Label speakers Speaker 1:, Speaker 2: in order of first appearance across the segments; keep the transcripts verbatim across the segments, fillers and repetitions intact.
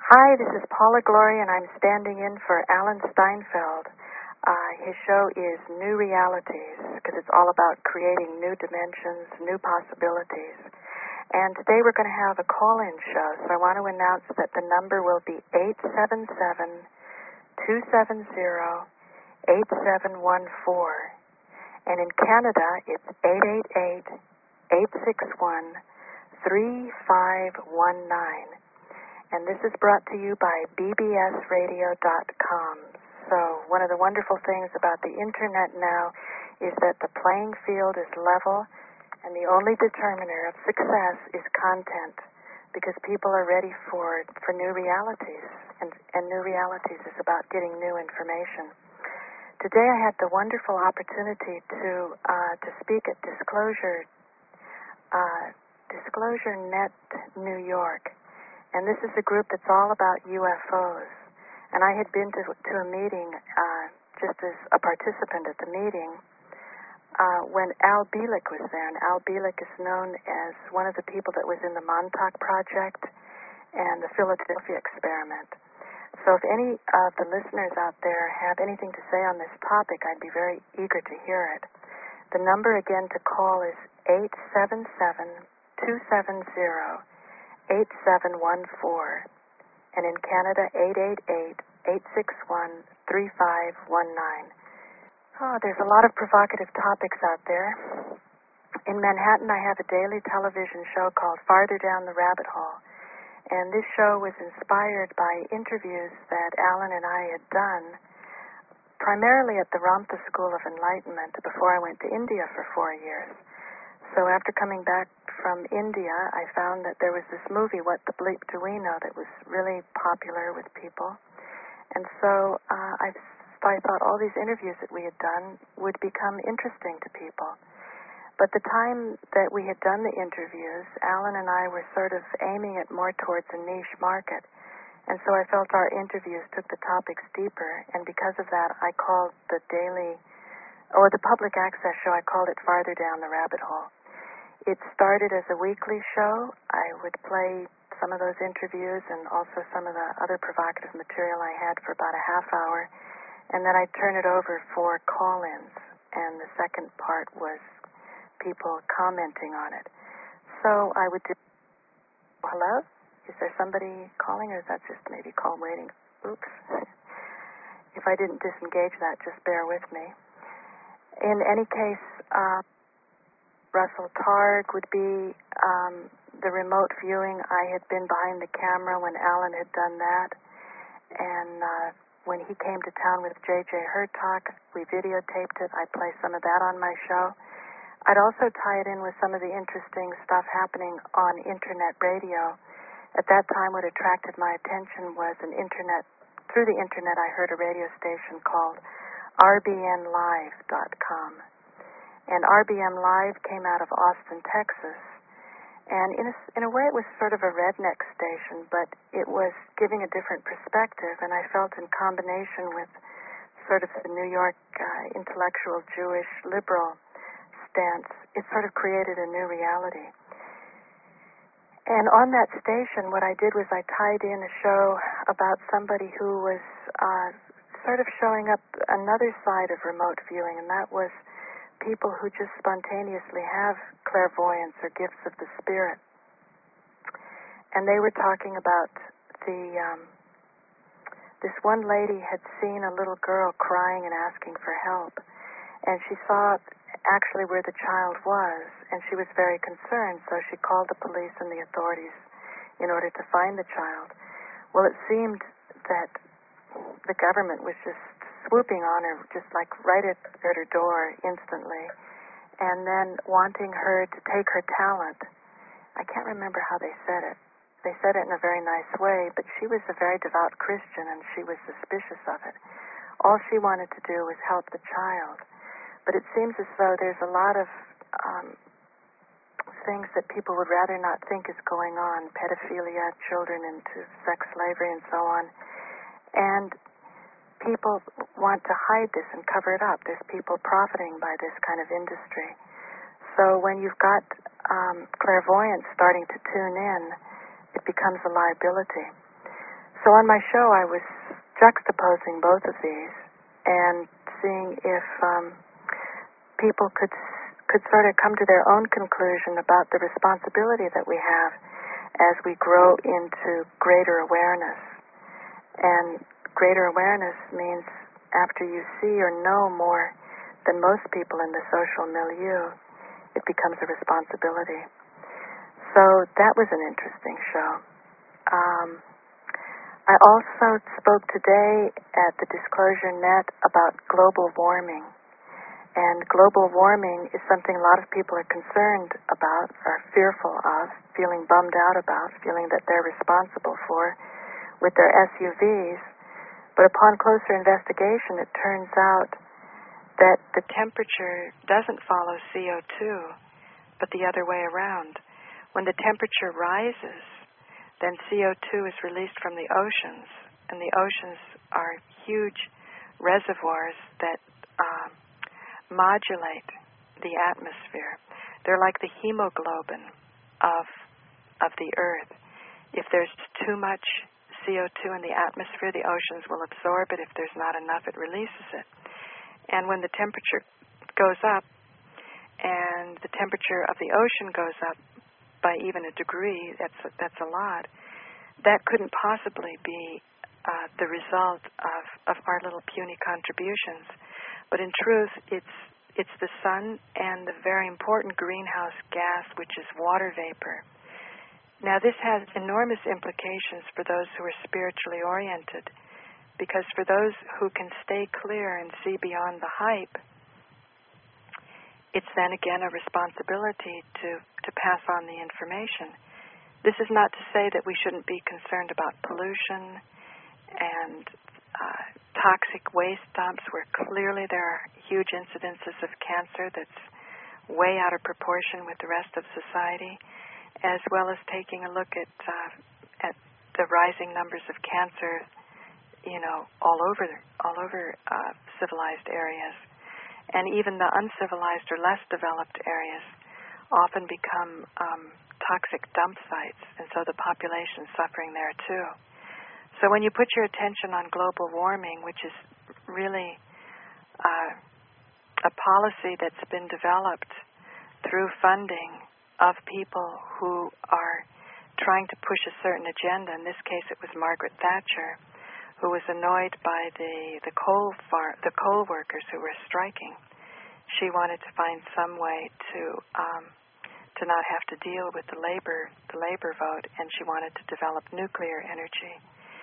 Speaker 1: Hi, this is Paula Glory, and I'm standing in for Alan Steinfeld. Uh, his show is New Realities, because it's all about creating new dimensions, new possibilities. And today we're going to have a call-in show, so I want to announce that the number will be eight seven seven, two seven zero, eight seven one four. And in Canada, it's eight eight eight, eight six one, three five one nine. And this is brought to you by b b s radio dot com. So one of the wonderful things about the Internet now is that the playing field is level, and the only determiner of success is content, because people are ready for for new realities, and, and new realities is about getting new information. Today I had the wonderful opportunity to uh, to speak at Disclosure uh, Disclosure Net New York. And this is a group that's all about U F Os. And I had been to, to a meeting uh, just as a participant at the meeting uh, when Al Bielek was there. And Al Bielek is known as one of the people that was in the Montauk Project and the Philadelphia Experiment. So if any of the listeners out there have anything to say on this topic, I'd be very eager to hear it. The number again to call is eight seven seven, two seven zero, eight seven one four, and in Canada, eight eight eight, eight six one, three five one nine. Oh, there's a lot of provocative topics out there. In Manhattan, I have a daily television show called Farther Down the Rabbit Hole, and this show was inspired by interviews that Alan and I had done, primarily at the Ramtha School of Enlightenment before I went to India for four years. So after coming back from India, I found that there was this movie, What the Bleep Do We Know, that was really popular with people. And so uh, I, I thought all these interviews that we had done would become interesting to people. But the time that we had done the interviews, Alan and I were sort of aiming it more towards a niche market. And so I felt our interviews took the topics deeper. And because of that, I called the daily, or the public access show, I called it Farther Down the Rabbit Hole. It started as a weekly show. I would play some of those interviews and also some of the other provocative material I had for about a half hour. And then I'd turn it over for call-ins. And the second part was people commenting on it. So I would do, hello? Is there somebody calling, or is that just maybe call waiting? Oops. If I didn't disengage that, just bear with me. In any case, uh, Russell Targ would be um, the remote viewing. I had been behind the camera when Alan had done that. And uh, when he came to town with J J Hertak, we videotaped it. I'd play some of that on my show. I'd also tie it in with some of the interesting stuff happening on Internet radio. At that time, what attracted my attention was an Internet, through the Internet, I heard a radio station called R B N live dot com. And R B M Live came out of Austin, Texas. And in a, in a way, it was sort of a redneck station, but it was giving a different perspective. And I felt in combination with sort of the New York uh, intellectual Jewish liberal stance, it sort of created a new reality. And on that station, what I did was I tied in a show about somebody who was uh, sort of showing up another side of remote viewing, and that was people who just spontaneously have clairvoyance or gifts of the spirit. And they were talking about the, um, this one lady had seen a little girl crying and asking for help. And she saw actually where the child was, and she was very concerned, so she called the police and the authorities in order to find the child. Well, it seemed that the government was just swooping on her, just like right at, at her door instantly, and then wanting her to take her talent. I can't remember how they said it. They said it in a very nice way, but she was a very devout Christian, and she was suspicious of it. All she wanted to do was help the child. But it seems as though there's a lot of um, things that people would rather not think is going on, pedophilia, children into sex slavery, and so on. And people want to hide this and cover it up. There's people profiting by this kind of industry. So when you've got um, clairvoyance starting to tune in, it becomes a liability. So on my show, I was juxtaposing both of these and seeing if um, people could could sort of come to their own conclusion about the responsibility that we have as we grow into greater awareness. And greater awareness means after you see or know more than most people in the social milieu, it becomes a responsibility. So that was an interesting show. Um, I also spoke today at the Disclosure Net about global warming. And global warming is something a lot of people are concerned about, are fearful of, feeling bummed out about, feeling that they're responsible for with their S U Vs. But upon closer investigation, it turns out that the temperature doesn't follow C O two, but the other way around. When the temperature rises, then C O two is released from the oceans, and the oceans are huge reservoirs that um, modulate the atmosphere. They're like the hemoglobin of of the Earth. If there's too much C O two in the atmosphere, the oceans will absorb it. If there's not enough, it releases it. And when the temperature goes up, and the temperature of the ocean goes up by even a degree, that's that's a lot, that couldn't possibly be uh, the result of, of our little puny contributions. But in truth, it's it's the sun and the very important greenhouse gas, which is water vapor. Now, this has enormous implications for those who are spiritually oriented, because for those who can stay clear and see beyond the hype, it's then again a responsibility to, to pass on the information. This is not to say that we shouldn't be concerned about pollution and uh, toxic waste dumps where clearly there are huge incidences of cancer that's way out of proportion with the rest of society, as well as taking a look at uh, at the rising numbers of cancer, you know, all over all over uh, civilized areas, and even the uncivilized or less developed areas often become um, toxic dump sites, and so the population is suffering there too. So when you put your attention on global warming, which is really uh, a policy that's been developed through funding of people who are trying to push a certain agenda. In this case, it was Margaret Thatcher, who was annoyed by the the coal far, the coal workers who were striking. She wanted to find some way to um, to not have to deal with the labor the labor vote, and she wanted to develop nuclear energy.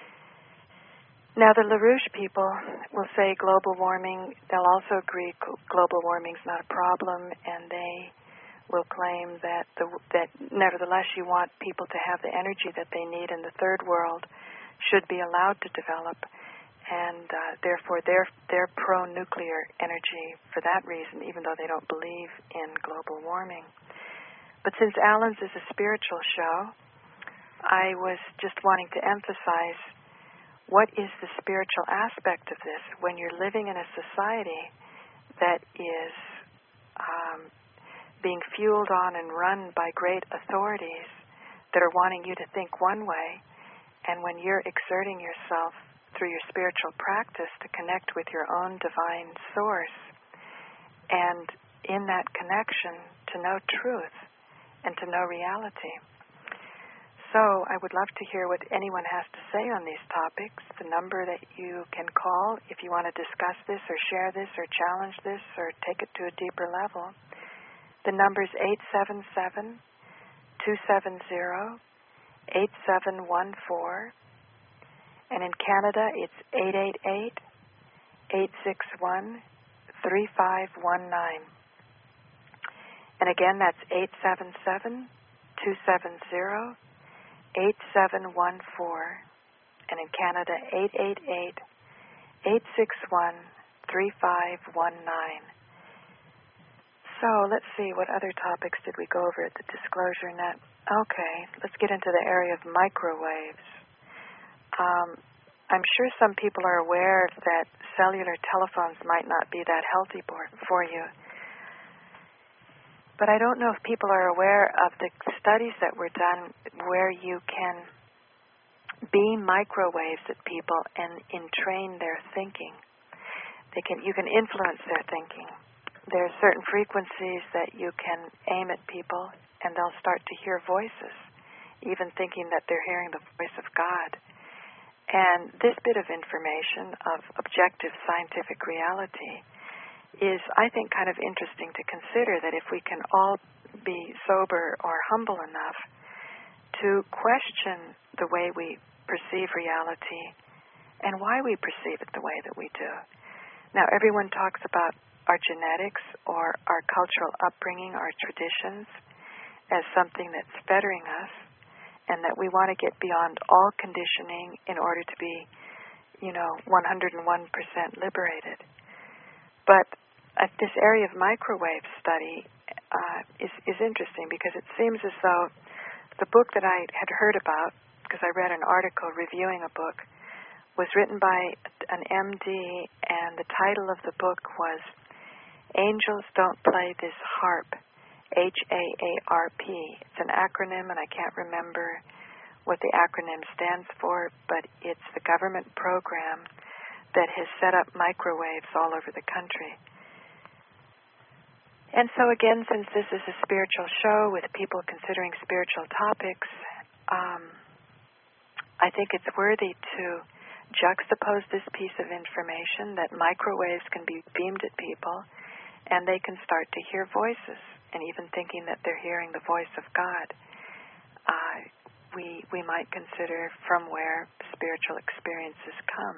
Speaker 1: Now, the LaRouche people will say global warming. They'll also agree global warming is not a problem, and they will claim that the, that nevertheless you want people to have the energy that they need in the third world should be allowed to develop, and uh, therefore they're, they're pro-nuclear energy for that reason, even though they don't believe in global warming. But since Alan's is a spiritual show, I was just wanting to emphasize what is the spiritual aspect of this when you're living in a society that is um, being fueled on and run by great authorities that are wanting you to think one way, and when you're exerting yourself through your spiritual practice to connect with your own divine source, and in that connection to know truth and to know reality. So I would love to hear what anyone has to say on these topics. The number that you can call if you want to discuss this or share this or challenge this or take it to a deeper level. The number is eight seven seven, two seven zero, eight seven one four. And in Canada, it's eight eight eight, eight six one, three five one nine. And again, that's eight seven seven, two seven zero, eight seven one four. And in Canada, eight eight eight, eight six one, three five one nine. So let's see, what other topics did we go over at the Disclosure Net? Okay, let's get into the area of microwaves. Um, I'm sure some people are aware that cellular telephones might not be that healthy for you. But I don't know if people are aware of the studies that were done where you can
Speaker 2: beam microwaves at people and entrain their thinking. They can, you can influence their thinking. There are certain frequencies that you can aim at people, and they'll start to hear voices, even thinking that they're hearing the voice of God. And this bit of information of objective scientific reality is, I think, kind of interesting to consider, that if we can all be sober or humble enough to question the way we perceive reality and why we perceive it the way that we do. Now, everyone talks about our genetics or our cultural upbringing, our traditions, as something that's fettering us, and that we want to get beyond all conditioning in order to be, you know, one hundred one percent liberated. But uh, this area of microwave study uh, is, is interesting, because it seems as though the book that I had heard about, because I read an article reviewing a book, was written by an M D, and the title of the book was Angels Don't Play This Harp, H A A R P. It's an acronym, and I can't remember what the acronym stands for, but it's the government program that has set up microwaves all over the country. And so again, since this is a spiritual show with people considering spiritual topics, um, I think it's worthy to juxtapose this piece of information that microwaves can be beamed at people, and they can start to hear voices, and even thinking that they're hearing the voice of God. Uh, we we might consider from where spiritual experiences come.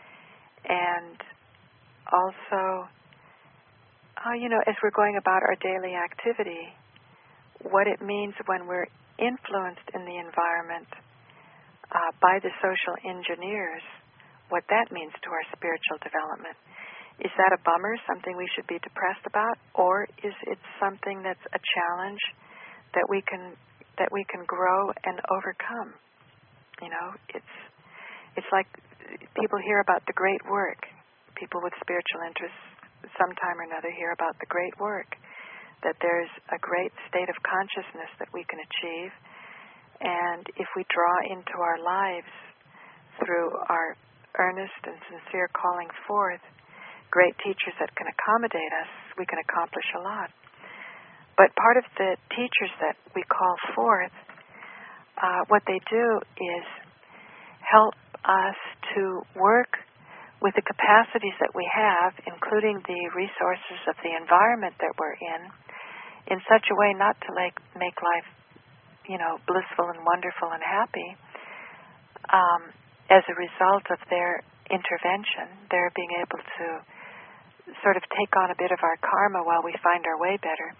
Speaker 2: And also, uh, you know, as we're going about our daily activity, what it means when we're influenced in the environment uh, by the social engineers, what that means to our spiritual development. Is that a bummer, something we should be depressed about, or is it something that's a challenge that we can that we can grow and overcome? You know, it's it's like people hear about the great work. People with spiritual interests sometime or another hear about the great work, that there's a great state of consciousness that we can achieve, and if we draw into our lives through our earnest and sincere calling forth great teachers that can accommodate us, we can accomplish a lot. But part of the teachers that we call forth, uh, what they do is help us to work with the capacities that we have, including the resources of the environment that we're in, in such a way not to make, make life, you know, blissful and wonderful and happy, um, as a result of their intervention, their being able to sort of take on a bit of our karma while we find our way better.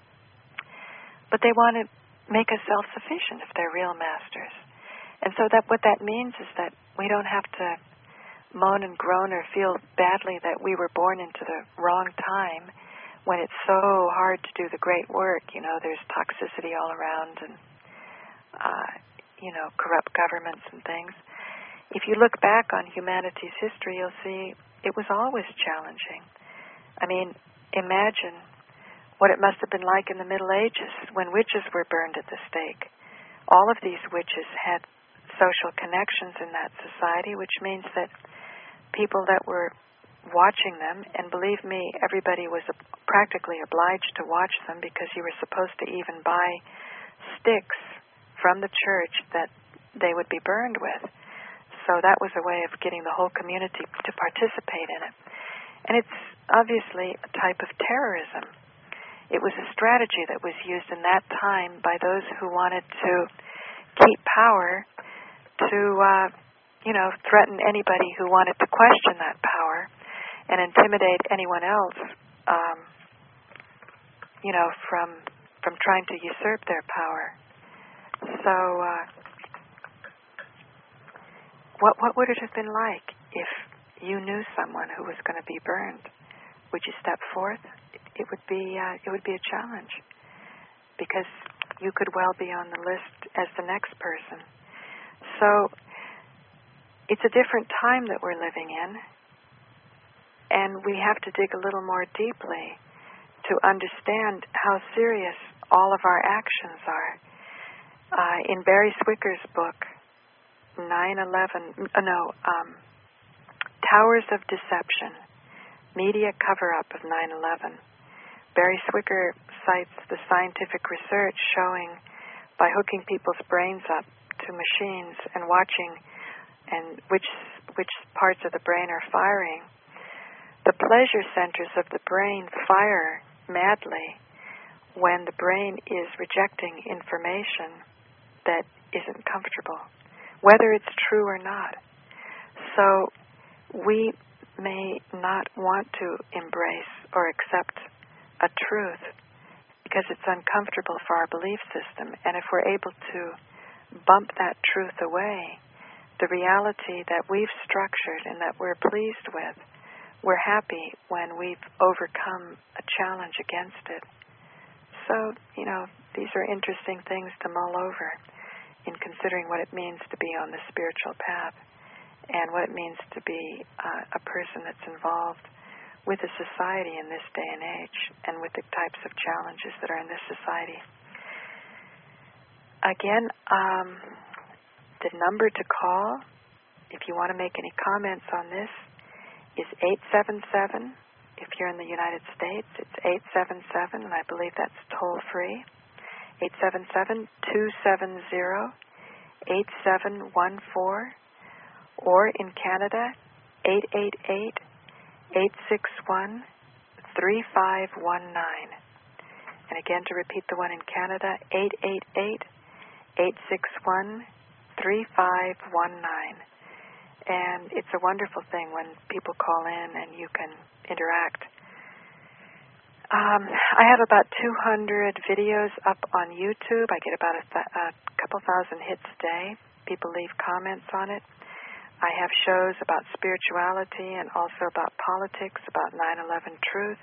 Speaker 2: But they want to make us self-sufficient if they're real masters. And so that what that means is that we don't have to moan and groan or feel badly that we were born into the wrong time when it's so hard to do the great work. You know, there's toxicity all around and, uh, you know, corrupt governments and things. If you look back on humanity's history, you'll see it was always challenging. I mean, imagine what it must have been like in the Middle Ages when witches were burned at the stake. All of these witches had social connections in that society, which means that people that were watching them, and believe me, everybody was practically obliged to watch them because you were supposed to even buy sticks from the church that they would be burned with. So that was a way of getting the whole community to participate in it. And it's obviously a type of terrorism. It was a strategy that was used in that time by those who wanted to keep power to, uh, you know, threaten anybody who wanted to question that power and intimidate anyone else, um, you know, from from trying to usurp their power. So, uh, what what would it have been like if you knew someone who was going to be burned? Would you step forth? It, it would be uh, it would be a challenge, because you could well be on the list as the next person. So it's a different time that we're living in, and we have to dig a little more deeply to understand how serious all of our actions are. Uh, in Barry Swicker's book, nine eleven, uh, no, um, Towers of Deception, Media Cover-Up of nine eleven. Barry Swicker cites the scientific research showing by hooking people's brains up to machines and watching and which which parts of the brain are firing, the pleasure centers of the brain fire madly when the brain is rejecting information that isn't comfortable, whether it's true or not. So we may not want to embrace or accept a truth because it's uncomfortable for our belief system. And if we're able to bump that truth away, the reality that we've structured and that we're pleased with, we're happy when we've overcome a challenge against it. So, you know, these are interesting things to mull over in considering what it means to be on the spiritual path and what it means to be uh, a person that's involved with a society in this day and age and with the types of challenges that are in this society. Again, um, the number to call, if you want to make any comments on this, is eight seven seven. If you're in the United States, it's eight seven seven, and I believe that's toll-free, eight seven seven, two seven zero, eight seven one four, or in Canada, eight eight eight, eight six one, three five one nine. And again, to repeat the one in Canada, eight eight eight, eight six one, three five one nine. And it's a wonderful thing when people call in and you can interact. Um, I have about two hundred videos up on YouTube. I get about a, th- a couple thousand hits a day. People leave comments on it. I have shows about spirituality and also about politics, about nine eleven truth.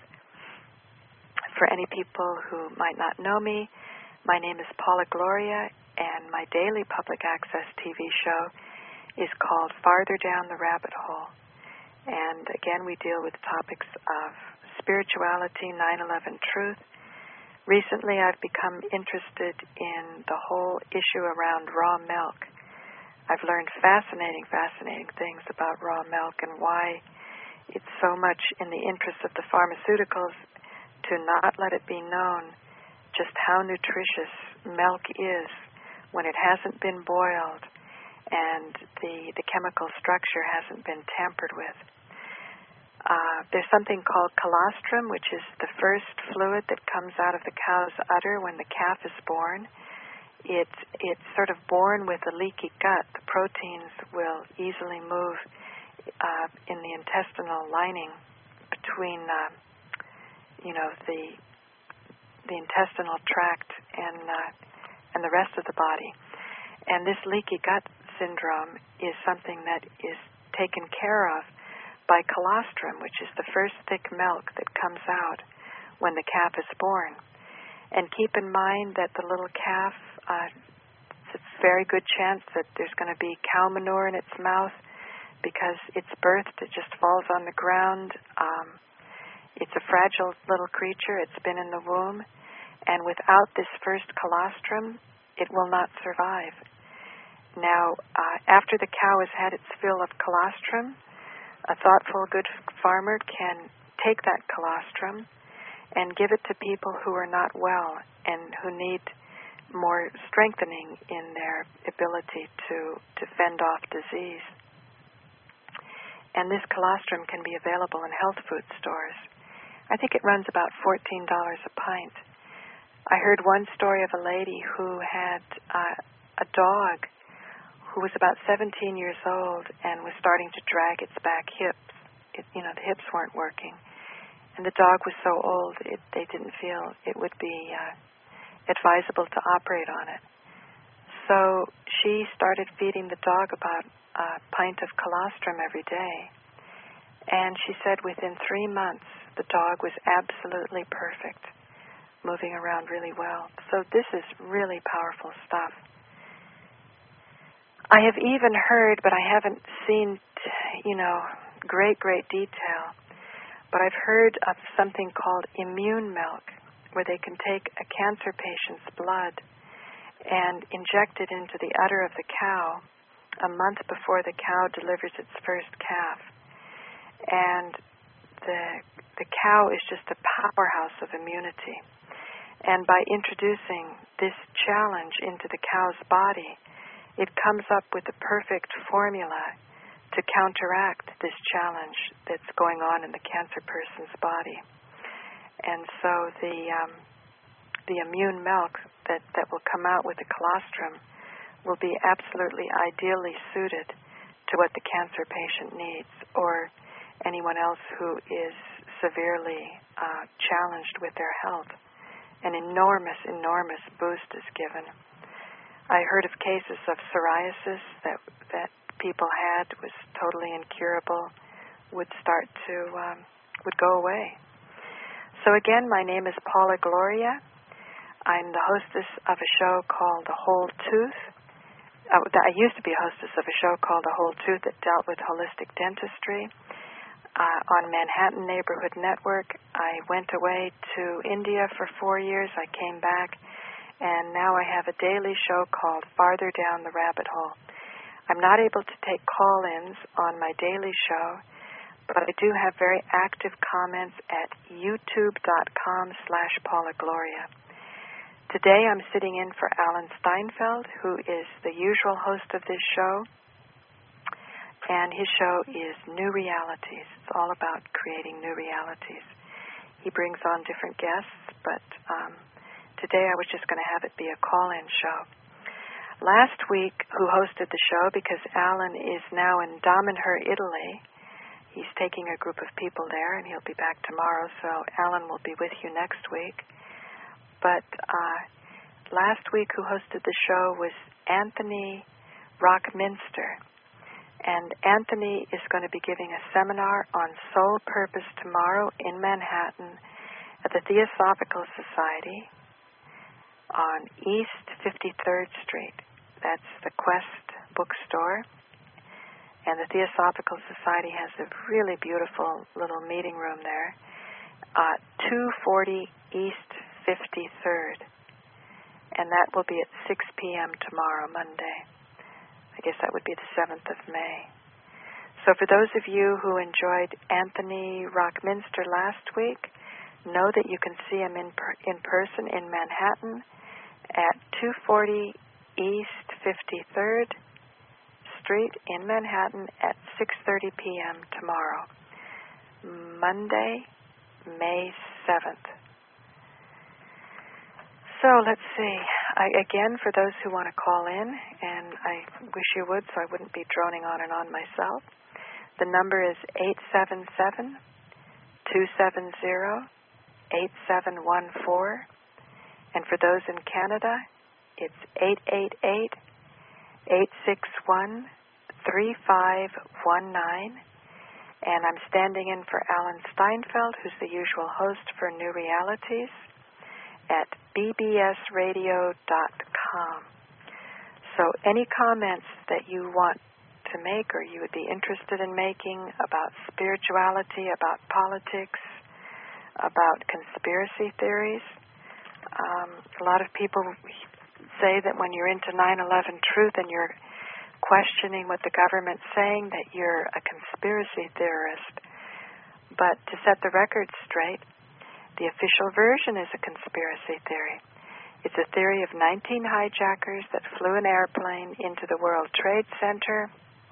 Speaker 2: For any people who might not know me, my name is Paula Gloria, and my daily public access T V show is called Farther Down the Rabbit Hole. And again, we deal with topics of spirituality, nine eleven truth. Recently, I've become interested in the whole issue around raw milk. I've learned fascinating, fascinating things about raw milk and why it's so much in the interest of the pharmaceuticals to not let it be known just how nutritious milk is when it hasn't been boiled and the, the chemical structure hasn't been tampered with. Uh, there's something called colostrum, which is the first fluid that comes out of the cow's udder when the calf is born. It's, it's sort of born with a leaky gut. The proteins will easily move uh, in the intestinal lining between, uh, you know, the the intestinal tract and uh, and the rest of the body. And this leaky gut syndrome is something that is taken care of by colostrum, which is the first thick milk that comes out when the calf is born. And keep in mind that the little calf, uh, it's a very good chance that there's going to be cow manure in its mouth because it's birthed, it just falls on the ground. Um, it's a fragile little creature. It's been in the womb. And without this first colostrum, it will not survive. Now, uh, after the cow has had its fill of colostrum, a thoughtful, good farmer can take that colostrum and give it to people who are not well and who need more strengthening in their ability to, to fend off disease. And this colostrum can be available in health food stores. I think it runs about fourteen dollars a pint. I heard one story of a lady who had uh, a dog who was about seventeen years old and was starting to drag its back hips. It, you know, the hips weren't working. And the dog was so old, it, they didn't feel it would be uh, advisable to operate on it. So she started feeding the dog about a pint of colostrum every day. And she said within three months, the dog was absolutely perfect, moving around really well. So this is really powerful stuff. I have even heard, but I haven't seen, you know, great, great detail, but I've heard of something called immune milk, where they can take a cancer patient's blood and inject it into the udder of the cow a month before the cow delivers its first calf. And the the cow is just a powerhouse of immunity. And by introducing this challenge into the cow's body, it comes up with the perfect formula to counteract this challenge that's going on in the cancer person's body. And so the um, the immune milk that, that will come out with the colostrum will be absolutely ideally suited to what the cancer patient needs, or anyone else who is severely uh, challenged with their health. An enormous, enormous boost is given. I heard of cases of psoriasis that that people had, was totally incurable, would start to, um, would go away. So again, my name is Paula Gloria. I'm the hostess of a show called The Whole Tooth. Uh, I used to be a hostess of a show called The Whole Tooth that dealt with holistic dentistry uh, on Manhattan Neighborhood Network. I went away to India for four years. I came back, and now I have a daily show called Farther Down the Rabbit Hole. I'm not able to take call-ins on my daily show, but I do have very active comments at youtube.com slash Paula Gloria. Today I'm sitting in for Alan Steinfeld, who is the usual host of this show, and his show is New Realities. It's all about creating new realities. He brings on different guests, but um, today I was just going to have it be a call-in show. Last week, who hosted the show, because Alan is now in Damanhur, Italy. He's taking a group of people there, and he'll be back tomorrow, so Alan will be with you next week. But uh, last week, who hosted the show was Anthony Rockminster. And Anthony is going to be giving a seminar on soul purpose tomorrow in Manhattan at the Theosophical Society on East fifty-third Street. That's the Quest bookstore. And the Theosophical Society has a really beautiful little meeting room there. Uh, two forty East fifty-third. And that will be at six p.m. tomorrow, Monday. I guess that would be the seventh of May. So for those of you who enjoyed Anthony Rockminster last week, know that you can see him in, per- in person in Manhattan at two forty East fifty-third Street in Manhattan at six thirty p.m. tomorrow, Monday, May seventh. So let's see. I, again, for those who want to call in, and I wish you would so I wouldn't be droning on and on myself, the number is eight seven seven, two seven zero, eight seven one four. And for those in Canada, it's eight eight eight, eight six one, three five one nine. And I'm standing in for Alan Steinfeld, who's the usual host for New Realities, at b b s radio dot com. So any comments that you want to make or you would be interested in making about spirituality, about politics, about conspiracy theories. Um, a lot of people say that when you're into nine eleven truth and you're questioning what the government's saying, that you're a conspiracy theorist. But to set the record straight, the official version is a conspiracy theory. It's a theory of nineteen hijackers that flew an airplane into the World Trade Center.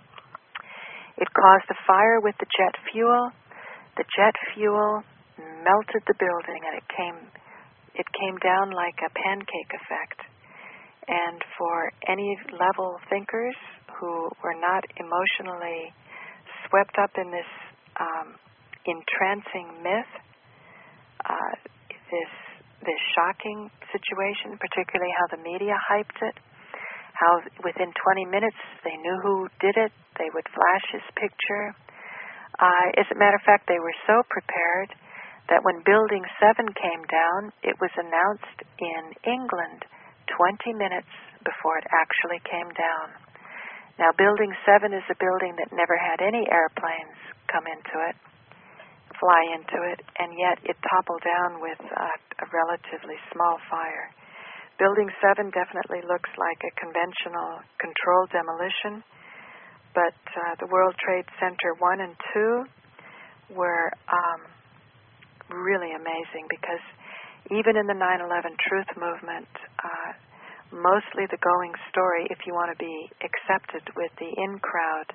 Speaker 2: It caused a fire with the jet fuel. The jet fuel melted the building, and it came it came down like a pancake effect. And for any level thinkers who were not emotionally swept up in this um, entrancing myth, uh, this this shocking situation, particularly how the media hyped it, how within twenty minutes they knew who did it, they would flash his picture. Uh, as a matter of fact, they were so prepared that when Building seven came down, it was announced in England twenty minutes before it actually came down. Now, Building seven is a building that never had any airplanes come into it, fly into it, and yet it toppled down with uh, a relatively small fire. Building seven definitely looks like a conventional controlled demolition. but uh, the World Trade Center one and two were um, really amazing, because even in the nine eleven Truth Movement, uh, mostly the going story, if you want to be accepted with the in-crowd,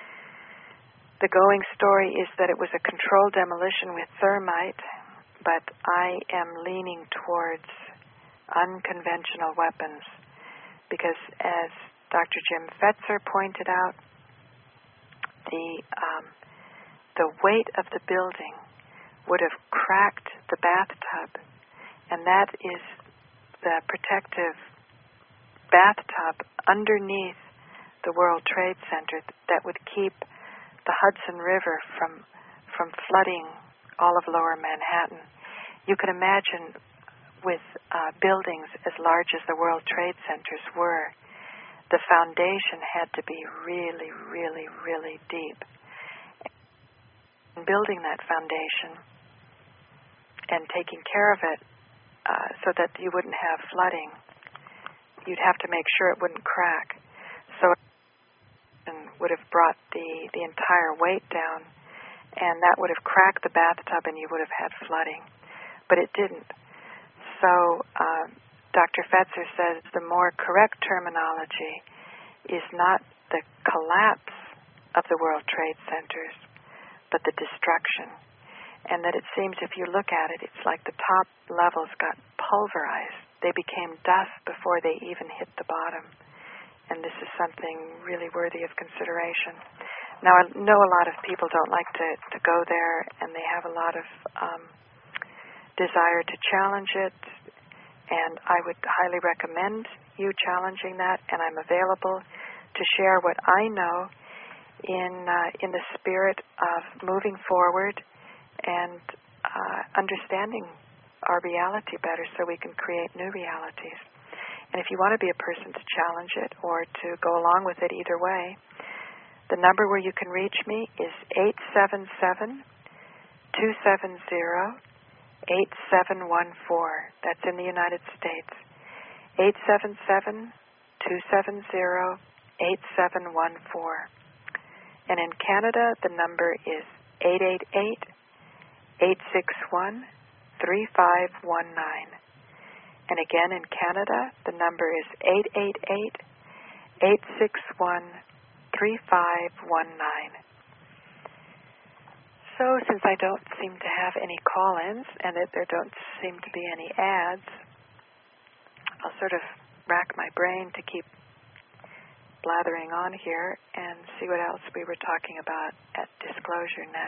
Speaker 2: the going story is that it was a controlled demolition with thermite, but I am leaning towards unconventional weapons, because as Doctor Jim Fetzer pointed out, the um, the weight of the building would have cracked the bathtub, and that is the protective bathtub underneath the World Trade Center that would keep the Hudson River from from flooding all of Lower Manhattan. You can imagine, with uh, buildings as large as the World Trade Centers were, the foundation had to be really, really, really deep. And building that foundation and taking care of it uh, so that you wouldn't have flooding, you'd have to make sure it wouldn't crack. So it would have brought the, the entire weight down, and that would have cracked the bathtub and you would have had flooding. But it didn't. So uh, Doctor Fetzer says the more correct terminology is not the collapse of the World Trade Centers, but the destruction. And that it seems, if you look at it, it's like the top levels got pulverized. They became dust before they even hit the bottom. And this is something really worthy of consideration. Now, I know a lot of people don't like to, to go there, and they have a lot of um, desire to challenge it, and I would highly recommend you challenging that, and I'm available to share what I know in uh, in the spirit of moving forward and uh, understanding our reality better so we can create new realities. And if you want to be a person to challenge it or to go along with it either way, the number where you can reach me is eight seven seven, two seven zero, eight seven one four. That's in the United States. eight seven seven, two seven zero, eight seven one four. And in Canada, the number is eight eight eight, eight six one, three five one nine. And again, in Canada, the number is eight eight eight, eight six one, three five one nine. So since I don't seem to have any call-ins and that there don't seem to be any ads, I'll sort of rack my brain to keep blathering on here and see what else we were talking about at Disclosure Net.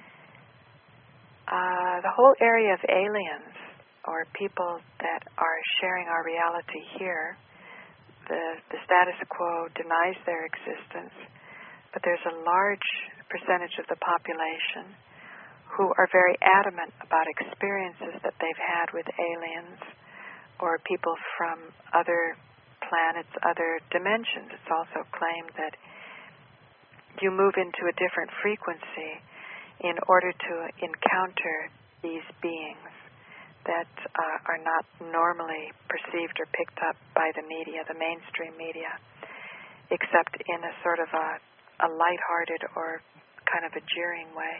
Speaker 2: Uh, the whole area of aliens, or people that are sharing our reality here, the, the status quo denies their existence, but there's a large percentage of the population who are very adamant about experiences that they've had with aliens or people from other planets, other dimensions. It's also claimed that you move into a different frequency in order to encounter these beings that uh, are not normally perceived or picked up by the media, the mainstream media, except in a sort of a, a lighthearted or kind of a jeering way.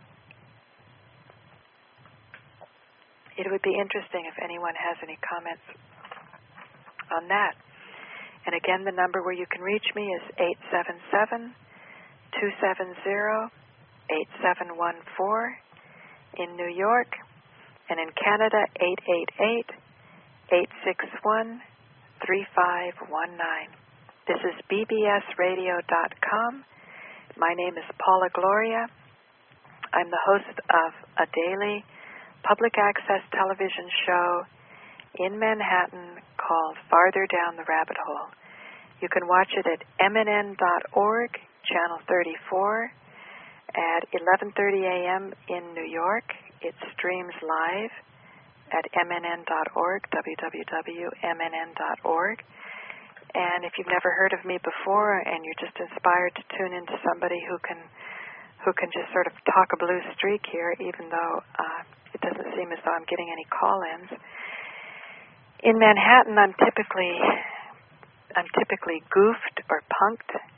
Speaker 2: It would be interesting if anyone has any comments on that. And again, the number where you can reach me is eight seven seven, two seven zero, eight seven one four in New York, and in Canada, eight eight eight, eight six one, three five one nine. This is b b s radio dot com. My name is Paula Gloria. I'm the host of a daily public access television show in Manhattan called Farther Down the Rabbit Hole. You can watch it at m n n dot org, channel thirty-four, at eleven thirty a.m. in New York. It streams live at m n n dot org, w w w dot m n n dot org. And if you've never heard of me before and you're just inspired to tune into somebody who can who can just sort of talk a blue streak here, even though uh, it doesn't seem as though I'm getting any call-ins. In Manhattan, I'm typically I'm typically goofed or punked,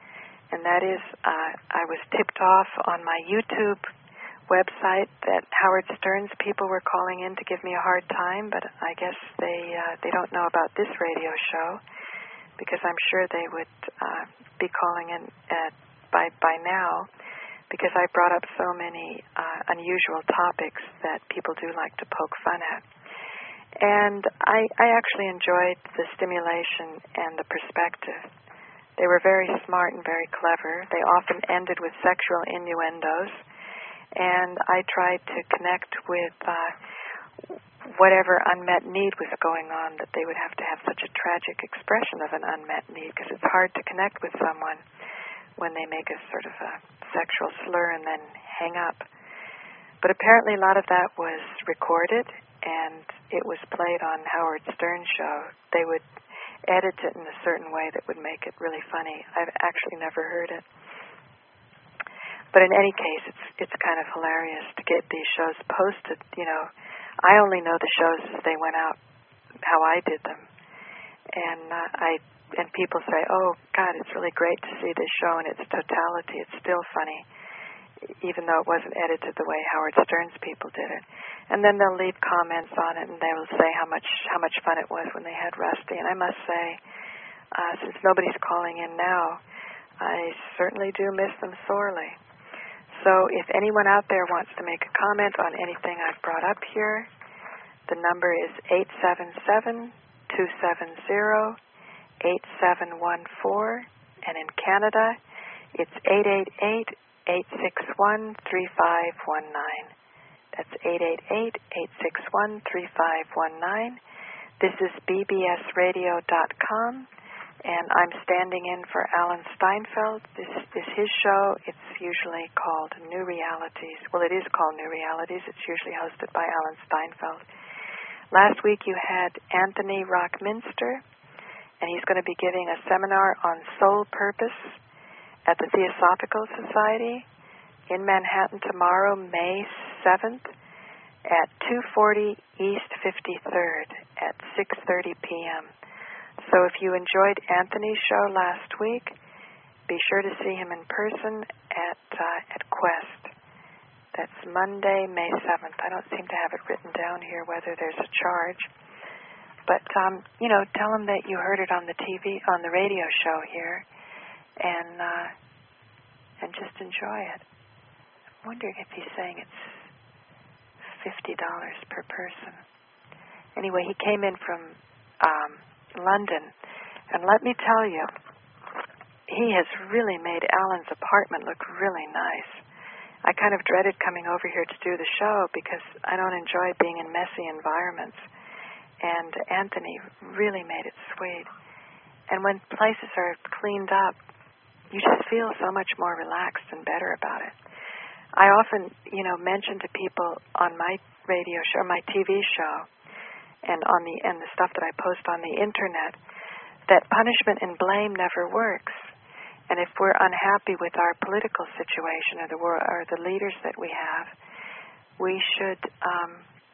Speaker 2: and that is uh, I was tipped off on my YouTube website that Howard Stern's people were calling in to give me a hard time, but I guess they uh, they don't know about this radio show, because I'm sure they would uh, be calling in at, by by now, because I brought up so many uh, unusual topics that people do like to poke fun at. And I, I actually enjoyed the stimulation and the perspective. They were very smart and very clever. They often ended with sexual innuendos. And I tried to connect with uh, whatever unmet need was going on, that they would have to have such a tragic expression of an unmet need, because it's hard to connect with someone when they make a sort of a sexual slur and then hang up. But apparently a lot of that was recorded, and it was played on Howard Stern's show. They would edit it in a certain way that would make it really funny. I've actually never heard it. But in any case, it's it's kind of hilarious to get these shows posted. You know, I only know the shows as they went out, how I did them, and uh, I and people say, "Oh God, it's really great to see this show in its totality. It's still funny, even though it wasn't edited the way Howard Stern's people did it." And then they'll leave comments on it, and they'll say how much how much fun it was when they had Rusty. And I must say, uh, since nobody's calling in now, I certainly do miss them sorely. So if anyone out there wants to make a comment on anything I've brought up here, the number is eight seven seven, two seven zero, eight seven one four, and in Canada, it's eight eight eight, eight six one, three five one nine. That's eight eight eight, eight six one, three five one nine. This is b b s radio dot com. And I'm standing in for Alan Steinfeld. This is his show. It's usually called New Realities. Well, it is called New Realities. It's usually hosted by Alan Steinfeld. Last week you had Anthony Rockminster, and he's going to be giving a seminar on soul purpose at the Theosophical Society in Manhattan tomorrow, May seventh, at two forty East fifty-third at six thirty p.m. So if you enjoyed Anthony's show last week, be sure to see him in person at uh, at Quest. That's Monday, May seventh. I don't seem to have it written down here whether there's a charge. But, um, you know, tell him that you heard it on the T V, on the radio show here, and uh, and just enjoy it. I'm wondering if he's saying it's fifty dollars per person. Anyway, he came in from Um, London, and let me tell you, he has really made Alan's apartment look really nice. I kind of dreaded coming over here to do the show because I don't enjoy being in messy environments, and Anthony really made it sweet. And when places are cleaned up, you just feel so much more relaxed and better about it. I often, you know, mention to people on my radio show, my T V show, and on the and the stuff that I post on the internet, that punishment and blame never works. And if we're unhappy with our political situation or the world, or the leaders that we have, we should um,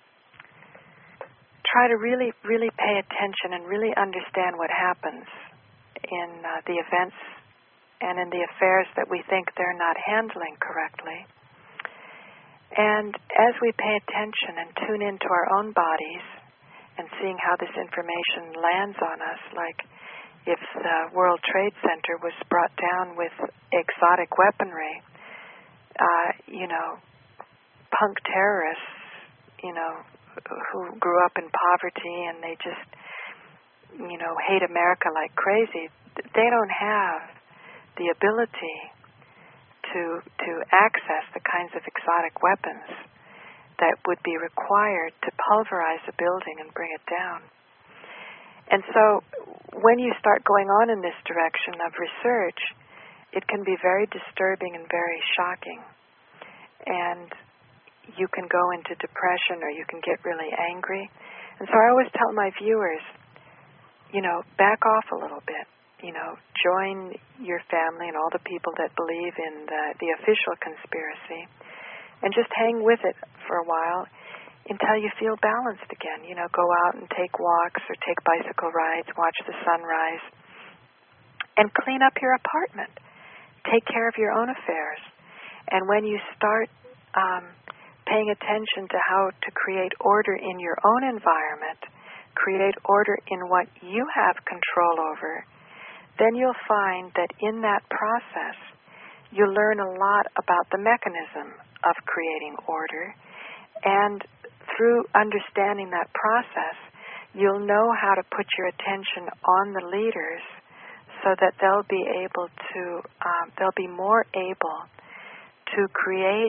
Speaker 2: try to really, really pay attention and really understand what happens in uh, the events and in the affairs that we think they're not handling correctly. And as we pay attention and tune into our own bodies, and seeing how this information lands on us, like if the World Trade Center was brought down with exotic weaponry, uh, you know, punk terrorists, you know, who grew up in poverty and they just, you know, hate America like crazy, they don't have the ability to to access the kinds of exotic weapons that would be required to pulverize a building and bring it down. And so when you start going on in this direction of research, it can be very disturbing and very shocking. And you can go into depression or you can get really angry. And so I always tell my viewers, you know, back off a little bit. You know, join your family and all the people that believe in the, the official conspiracy, and just hang with it for a while until you feel balanced again. You know, go out and take walks or take bicycle rides, watch the sunrise, and clean up your apartment. take care of your own affairs. And when you start um, paying attention to how to create order in your own environment, create order in what you have control over, then you'll find that in that process, you learn a lot about the mechanism of creating order. And through understanding that process, you'll know how to put your attention on the leaders so that they'll be able to, um, they'll be more able to create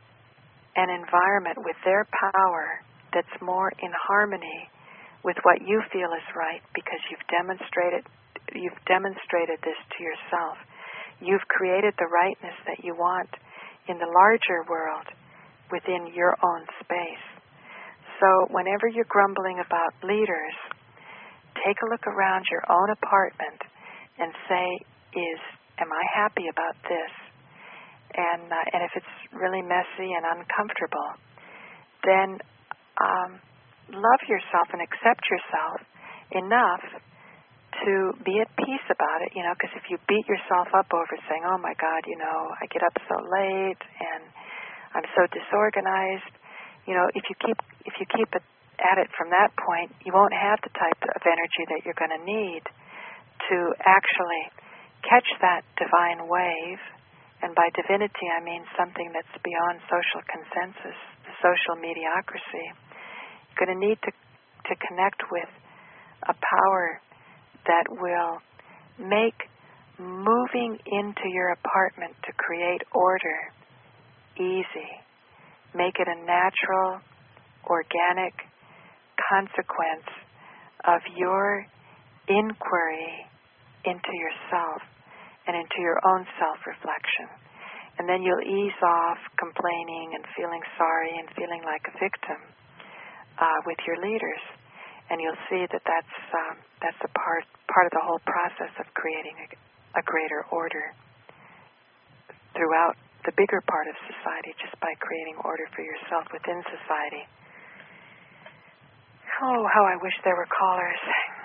Speaker 2: an environment with their power that's more in harmony with what you feel is right, because you've demonstrated you've demonstrated this to yourself. You've created the rightness that you want in the larger world within your own space. So whenever you're grumbling about leaders, take a look around your own apartment and say, is am I happy about this? And uh, and if it's really messy and uncomfortable, then um, love yourself and accept yourself enough to be at peace about it, you know, because if you beat yourself up over saying, oh my God, you know, I get up so late and I'm so disorganized, you know, if you keep if you keep it at it from that point, you won't have the type of energy that you're going to need to actually catch that divine wave. And by divinity, I mean something that's beyond social consensus, the social mediocrity. You're going to need to to connect with a power that will make moving into your apartment to create order easy. Make it a natural, organic consequence of your inquiry into yourself and into your own self-reflection. And then you'll ease off complaining and feeling sorry and feeling like a victim uh, with your leaders. And you'll see that that's, um, that's a part, part of the whole process of creating a, a greater order throughout the bigger part of society, just by creating order for yourself within society. Oh, how I wish there were callers.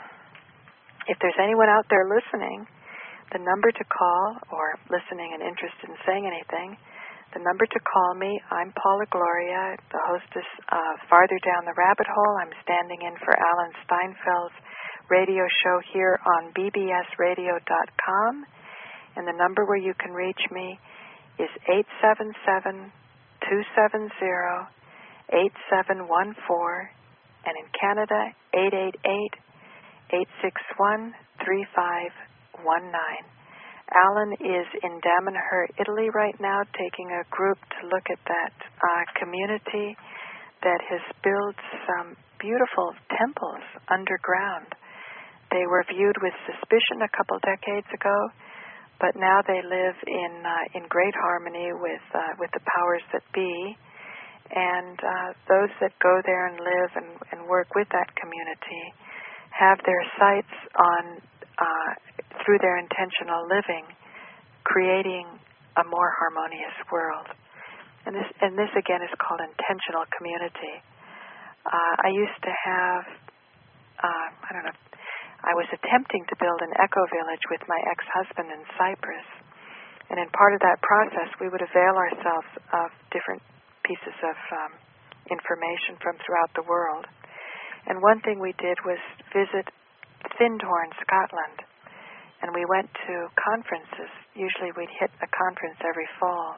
Speaker 2: If there's anyone out there listening, the number to call, or listening and interested in saying anything, the number to call me, I'm Paula Gloria, the hostess of Farther Down the Rabbit Hole. I'm standing in for Alan Steinfeld's radio show here on b b s radio dot com. And the number where you can reach me is eight seven seven, two seven zero, eight seven one four, and in Canada, eight eight eight, eight six one, three five one nine. Alan is in Damanhur, Italy right now, taking a group to look at that uh, community that has built some beautiful temples underground. They were viewed with suspicion a couple decades ago, but now they live in uh, in great harmony with uh, with the powers that be. And uh, those that go there and live and, and work with that community have their sights on, uh, through their intentional living, creating a more harmonious world. And this, and this again is called intentional community. Uh, I used to have, uh, I don't know, I was attempting to build an eco-village with my ex-husband in Cyprus. And in part of that process, we would avail ourselves of different pieces of um, information from throughout the world. And one thing we did was visit Findhorn, Scotland. And we went to conferences. Usually we'd hit a conference every fall.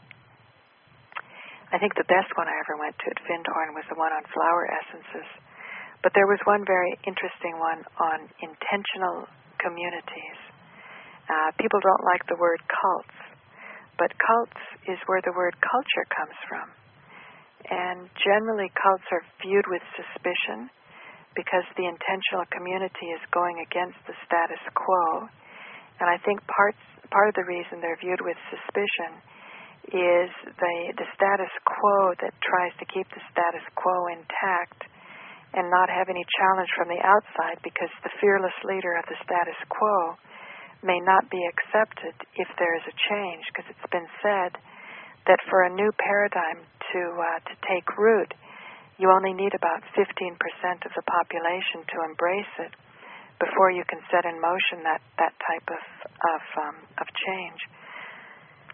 Speaker 2: I think the best one I ever went to at Findhorn was the one on flower essences. But there was one very interesting one on intentional communities. Uh, people don't like the word cults, but cults is where the word culture comes from. And generally cults are viewed with suspicion because the intentional community is going against the status quo. And I think parts, part of the reason they're viewed with suspicion is the, the status quo that tries to keep the status quo intact and not have any challenge from the outside, because the fearless leader of the status quo may not be accepted if there is a change, because it's been said that for a new paradigm to uh, to take root, you only need about fifteen percent of the population to embrace it before you can set in motion that, that type of of, um, of change.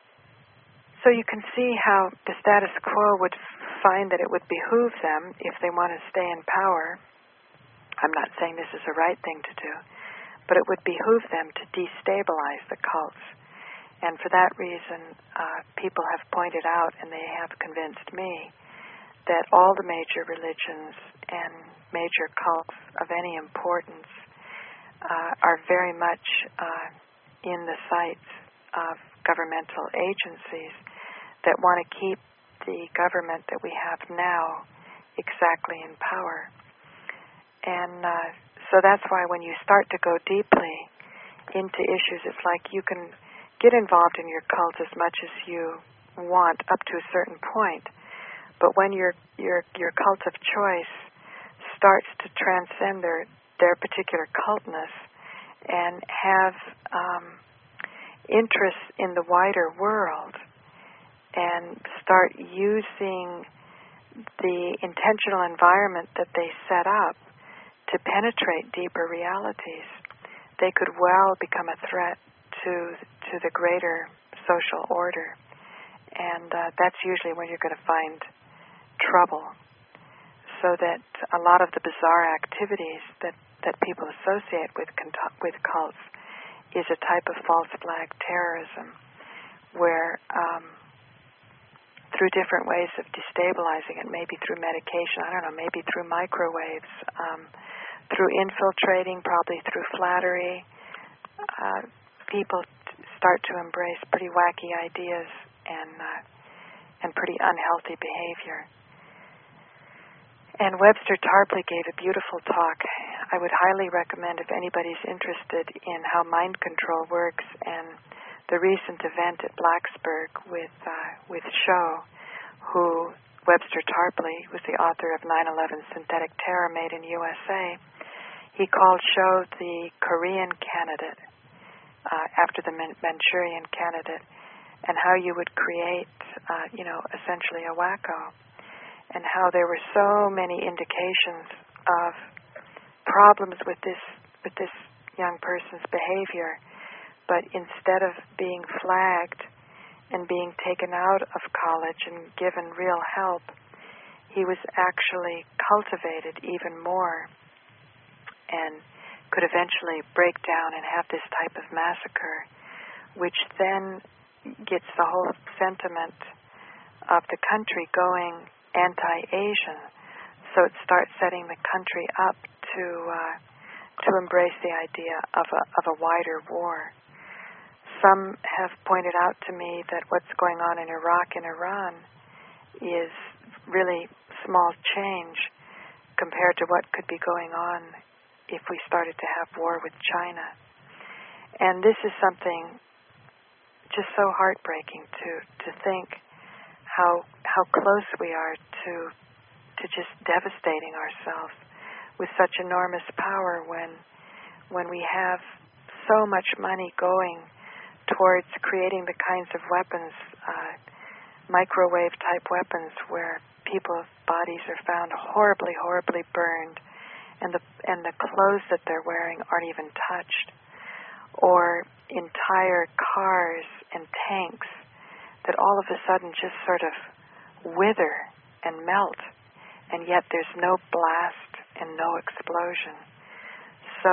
Speaker 2: So you can see how the status quo would find that it would behoove them, if they want to stay in power. I'm not saying this is the right thing to do, but it would behoove them to destabilize the cults. And for that reason, uh, people have pointed out, and they have convinced me, that all the major religions and major cults of any importance uh, are very much uh, in the sights of governmental agencies that want to keep the government that we have now exactly in power. And uh, so that's why when you start to go deeply into issues, it's like you can get involved in your cult as much as you want up to a certain point. But when your your your cult of choice starts to transcend their their particular cultness and have um, interests in the wider world, and start using the intentional environment that they set up to penetrate deeper realities, they could well become a threat to to the greater social order. And uh, that's usually when you're going to find trouble. So that a lot of the bizarre activities that, that people associate with with cults is a type of false flag terrorism, where um, through different ways of destabilizing it, maybe through medication, I don't know, maybe through microwaves, um, through infiltrating, probably through flattery, uh, people t- start to embrace pretty wacky ideas and uh, and pretty unhealthy behavior. And Webster Tarpley gave a beautiful talk. I would highly recommend, if anybody's interested in how mind control works, and the recent event at Blacksburg with uh, with Sho, who Webster Tarpley was the author of nine eleven Synthetic Terror Made in U S A. He called Sho the Korean candidate uh, after the Man- Manchurian candidate, and how you would create, uh, you know, essentially a wacko, and how there were so many indications of problems with this with this young person's behavior. But instead of being flagged and being taken out of college and given real help, he was actually cultivated even more and could eventually break down and have this type of massacre, which then gets the whole sentiment of the country going anti-Asian. So it starts setting the country up to uh, to embrace the idea of a of a wider war. Some have pointed out to me that what's going on in Iraq and Iran is really small change compared to what could be going on if we started to have war with China. And this is something just so heartbreaking to, to think how how close we are to to just devastating ourselves with such enormous power when when we have so much money going towards creating the kinds of weapons, uh, microwave-type weapons, where people's bodies are found horribly, horribly burned, and the and the clothes that they're wearing aren't even touched, or entire cars and tanks that all of a sudden just sort of wither and melt, and yet there's no blast and no explosion. So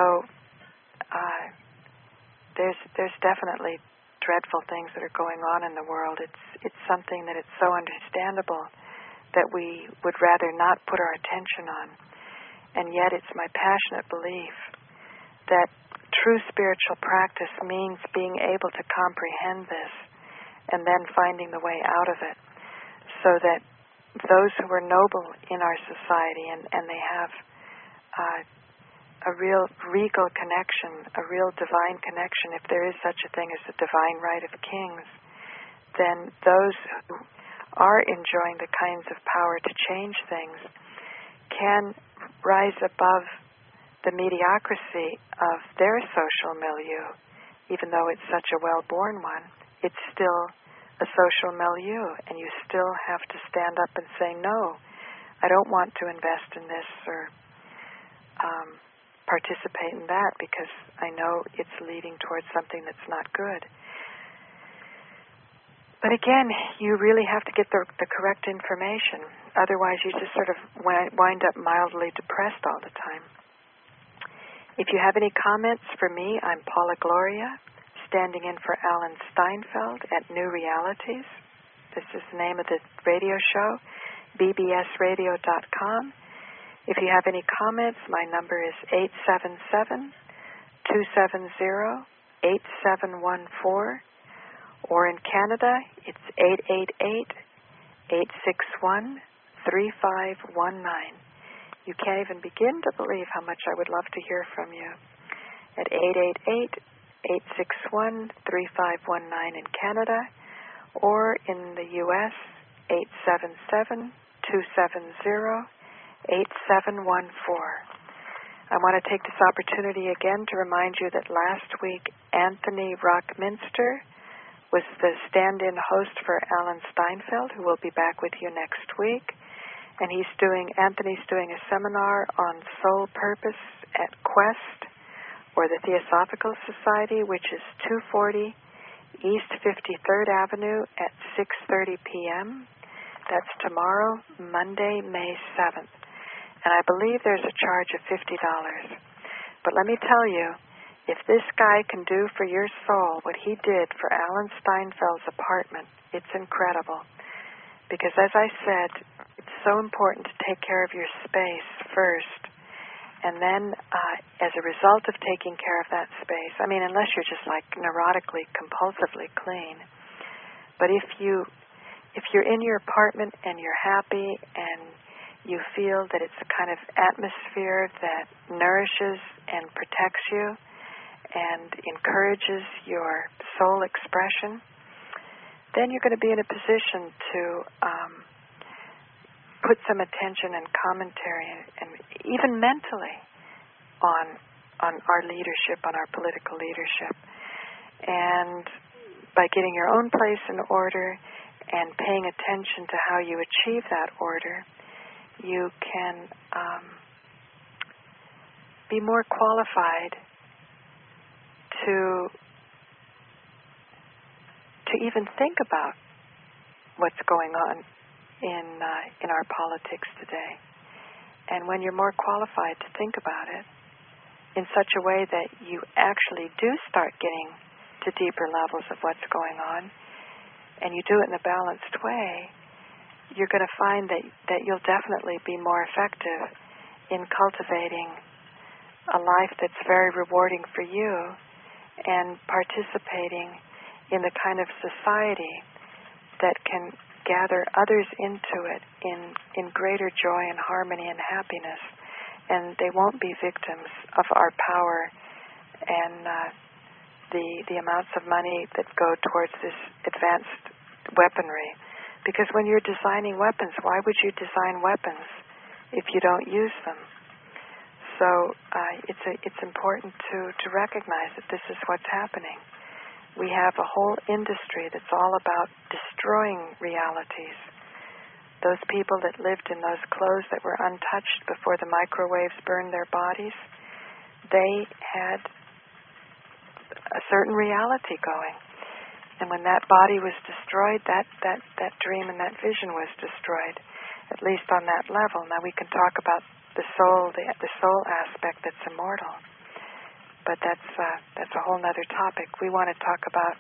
Speaker 2: uh, there's there's definitely dreadful things that are going on in the world. It's it's something that it's so understandable that we would rather not put our attention on. And yet it's my passionate belief that true spiritual practice means being able to comprehend this and then finding the way out of it, so that those who are noble in our society and, and they have uh, a real regal connection, a real divine connection, if there is such a thing as the divine right of kings, then those who are enjoying the kinds of power to change things can rise above the mediocrity of their social milieu. Even though it's such a well-born one, it's still a social milieu, and you still have to stand up and say, no, I don't want to invest in this or um, participate in that, because I know it's leading towards something that's not good. But again, you really have to get the, the correct information. Otherwise, you just sort of wind up mildly depressed all the time. If you have any comments for me, I'm Paula Gloria, standing in for Alan Steinfeld at New Realities. This is the name of the radio show, b b s radio dot com. If you have any comments, my number is eight seven seven, two seven zero, eight seven one four. Or in Canada, it's eight eight eight, eight six one, three five one nine. You can't even begin to believe how much I would love to hear from you. At eight eight eight, eight six one, three five one nine in Canada, or in the U S, eight seven seven, two seven zero, eight seven one four. I want to take this opportunity again to remind you that last week Anthony Rockminster was the stand-in host for Alan Steinfeld, who will be back with you next week. And he's doing, Anthony's doing a seminar on soul purpose at Quest, or the Theosophical Society, which is two forty East fifty-third Avenue at six thirty p.m. That's tomorrow, Monday, May seventh. And I believe there's a charge of fifty dollars. But let me tell you, if this guy can do for your soul what he did for Alan Steinfeld's apartment, it's incredible. Because as I said, it's so important to take care of your space first. And then uh, as a result of taking care of that space, I mean, unless you're just like neurotically, compulsively clean. But if, you, if you're in your apartment and you're happy and you feel that it's a kind of atmosphere that nourishes and protects you, and encourages your soul expression, then you're going to be in a position to um, put some attention and commentary, and even mentally, on on our leadership, on our political leadership. And by getting your own place in order and paying attention to how you achieve that order, you can um, be more qualified to to even think about what's going on in uh, in our politics today. And when you're more qualified to think about it in such a way that you actually do start getting to deeper levels of what's going on, and you do it in a balanced way, you're going to find that, that you'll definitely be more effective in cultivating a life that's very rewarding for you, and participating in the kind of society that can gather others into it in, in greater joy and harmony and happiness. And they won't be victims of our power and uh, the, the amounts of money that go towards this advanced weaponry. Because when you're designing weapons, why would you design weapons if you don't use them? So uh, it's a, it's important to, to recognize that this is what's happening. We have a whole industry that's all about destroying realities. Those people that lived in those clothes that were untouched before the microwaves burned their bodies, they had a certain reality going. And when that body was destroyed, that, that, that dream and that vision was destroyed, at least on that level. Now we can talk about the soul, the, the soul aspect that's immortal. But that's uh, that's a whole other topic. We want to talk about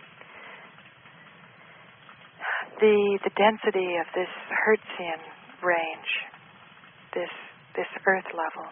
Speaker 2: the the density of this Hertzian range, this this Earth level.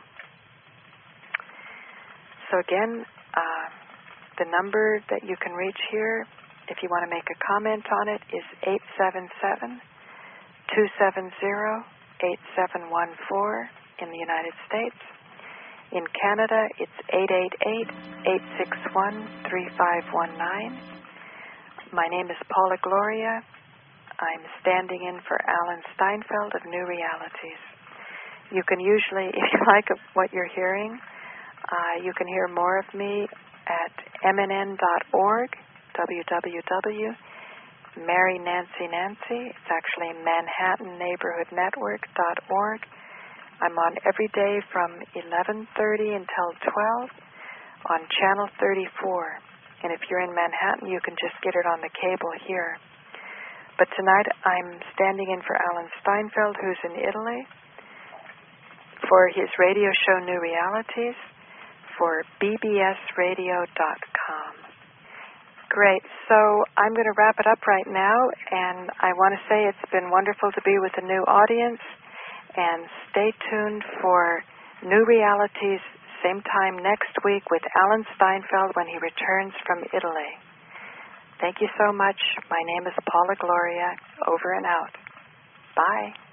Speaker 2: So again, uh, the number that you can reach here, if you want to make a comment on it, is eight seven seven, two seven zero, eight seven one four. In the United States. In Canada, it's eight eight eight, eight six one, three five one nine. My name is Paula Gloria. I'm standing in for Alan Steinfeld of New Realities. You can usually, if you like what you're hearing, uh, you can hear more of me at m n n dot org, w w w dot Mary Nancy Nancy. It's actually Manhattan Neighborhood Network dot org. I'm on every day from eleven thirty until twelve on Channel thirty-four. And if you're in Manhattan, you can just get it on the cable here. But tonight I'm standing in for Alan Steinfeld, who's in Italy, for his radio show New Realities for b b s radio dot com. Great. So I'm going to wrap it up right now, and I want to say it's been wonderful to be with a new audience, and stay tuned for New Realities same time next week with Alan Steinfeld when he returns from Italy. Thank you so much. My name is Paula Gloria. Over and out. Bye.